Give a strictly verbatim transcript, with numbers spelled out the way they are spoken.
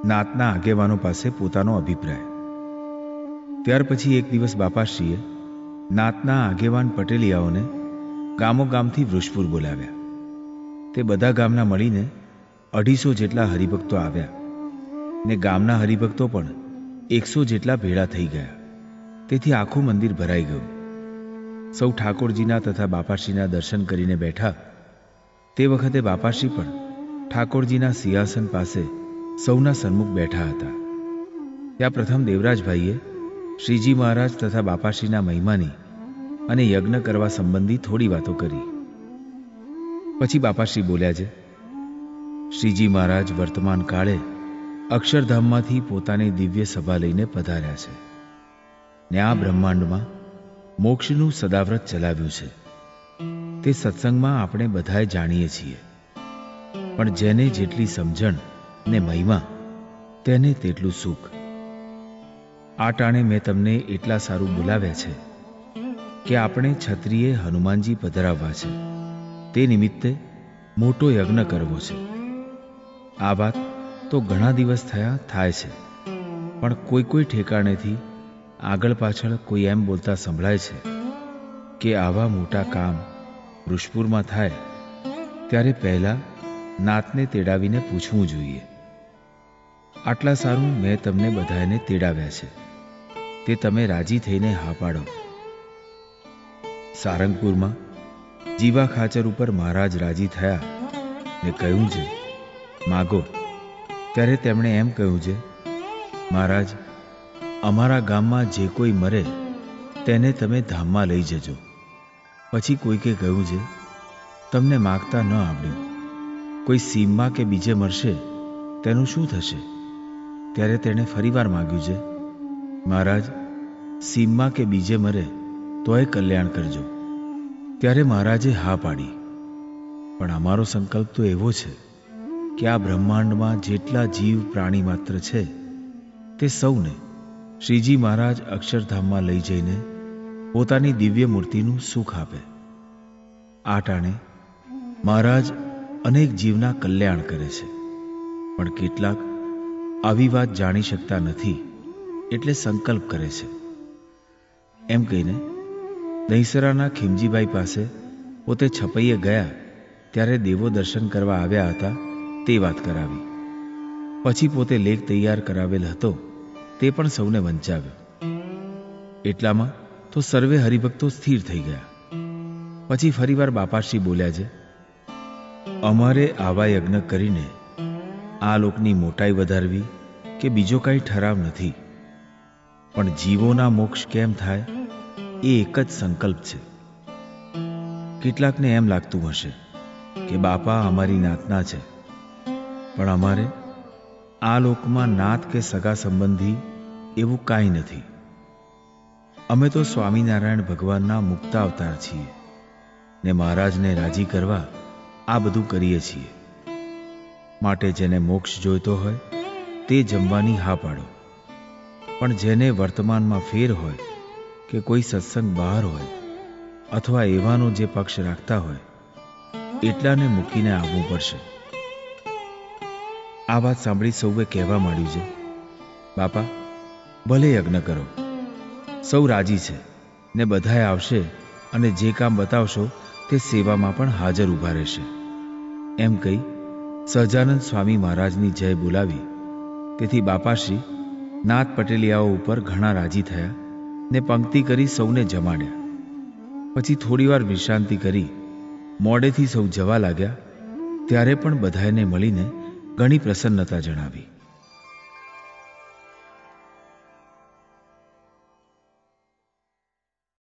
નાતના આગેવાનો પાસે પોતાનો અભિપ્રાય. ત્યાર પછી એક દિવસ બાપાશ્રીએ નાતના આગેવાન પટેલિયાઓને ગામો ગામથી વૃષપુર બોલાવ્યા. તે બધા ગામના મળીને અઢીસો જેટલા હરિભક્તો આવ્યા ને ગામના હરિભક્તો પણ એકસો જેટલા ભેળા થઈ ગયા. તેથી આખું મંદિર ભરાઈ ગયું. સૌ ઠાકોરજીના તથા બાપાશ્રીના દર્શન કરીને બેઠા. તે વખતે બાપાશ્રી પણ ઠાકોરજીના સિંહાસન પાસે સૌના સન્મુખ બેઠા હતા. ત્યાં પ્રથમ દેવરાજભાઈએ શ્રીજી મહારાજ તથા બાપાશ્રીના મહિમાની અને યજ્ઞ કરવા સંબંધી થોડી વાતો કરી. પછી બાપાશ્રી બોલ્યા છે, શ્રીજી મહારાજ વર્તમાન કાળે અક્ષરધામમાંથી પોતાની દિવ્ય સભા લઈને પધાર્યા છે ને આ બ્રહ્માંડમાં મોક્ષનું સદાવ્રત ચલાવ્યું છે. તે સત્સંગમાં આપણે બધાએ જાણીએ છીએ, પણ જેને જેટલી સમજણ ને મહિમા તેને તેટલું સુખ. આ ટાણે મેં તમને એટલા સારું બોલાવ્યા છે કે આપણે છત્રીએ હનુમાનજી પધરાવવા છે. તે નિમિત્તે મોટો યજ્ઞ કરવો છે. આ વાત તો ઘણા દિવસ થયા થાય છે, પણ કોઈ કોઈ ઠેકાણેથી આગળ પાછળ કોઈ એમ બોલતા સંભળાય છે કે આવા મોટા કામ વૃષપુરમાં થાય ત્યારે પહેલા નાતને તેડાવીને પૂછવું જોઈએ. આટલા સારું મેં તમને બધાને તેડાવ્યા છે, તે તમે રાજી થઈને હા પાડો. સારંગપુરમાં જીવા ખાચર ઉપર મહારાજ રાજી થયા ને કહ્યું છે, માગો. ત્યારે તેમણે એમ કહ્યું છે, મહારાજ, અમારા ગામમાં જે કોઈ મરે તેને તમે ધામમાં લઈ જજો. પછી કોઈકે કહ્યું છે, તમને માગતા ન આવડ્યું, કોઈ સીમમાં કે બીજે મરશે તેનું શું થશે? ત્યારે તેણે ફરીવાર માગ્યું છે, મહારાજ, સીમમાં કે બીજે મરે તોય કલ્યાણ કરજો. ત્યારે મહારાજે હા પાડી. પણ અમારો સંકલ્પ તો એવો છે કે આ બ્રહ્માંડમાં જેટલા જીવ પ્રાણી માત્ર છે તે સૌને શ્રીજી મહારાજ અક્ષરધામમાં લઈ જઈને પોતાની દિવ્ય મૂર્તિનું સુખ આપે. આ ટાણે મહારાજ અનેક જીવના કલ્યાણ કરે છે, પણ કેટલાક આવી વાત જાણી શકતા નથી એટલે સંકલ્પ કરે છે. એમ કહીને દહીસરાના ખીમજીભાઈ પાસે પોતે છપૈયે ગયા ત્યારે દેવો દર્શન કરવા આવ્યા હતા તે વાત કરાવી. પછી પોતે લેખ તૈયાર કરાવેલ હતો તે પણ સૌને વંચાવ્યો. એટલામાં તો સર્વે હરિભક્તો સ્થિર થઈ ગયા. પછી ફરીવાર બાપાશ્રી બોલ્યા છે, અમારે આવા યજ્ઞ કરીને આ લોકની મોટાઈ વધારવી કે બીજો કાંઈ ઠરાવ નથી, પણ જીવોના મોક્ષ કેમ થાય એ એક જ સંકલ્પ છે. કેટલાકને એમ લાગતું હશે કે બાપા અમારી નાતના છે, પણ અમારે આ લોકમાં નાત કે સગા સંબંધી એવું કાંઈ નથી. અમે તો સ્વામિનારાયણ ભગવાનના મુક્ત અવતાર છીએ ને મહારાજને રાજી કરવા આ બધું કરીએ છીએ. માટે જેને મોક્ષ જોઈતો હોય તે જમવાની હા પાડો, પણ જેને વર્તમાનમાં ફેર હોય કે કોઈ સત્સંગ બહાર હોય અથવા એવાનો જે પક્ષ રાખતા હોય એટલાને મૂકીને આવવું પડશે. આ વાત સાંભળી સૌએ કહેવા માંડ્યું છે, બાપા, ભલે યજ્ઞ કરો, સૌ રાજી છે ને બધાએ આવશે અને જે કામ બતાવશો તે સેવામાં પણ હાજર ઊભા રહેશે. એમ કહી સહજાનંદ સ્વામી મહારાજની જય બોલાવી. તેથી બાપાશ્રી નાથ પટેલિયાઓ ઉપર ઘણા રાજી થયા ને પંક્તિ કરી સૌને જમાડ્યા. પછી થોડીવાર વિશ્રાંતિ કરી મોડેથી સૌ જવા લાગ્યા ત્યારે પણ બધાને મળીને ઘણી પ્રસન્નતા જણાવી.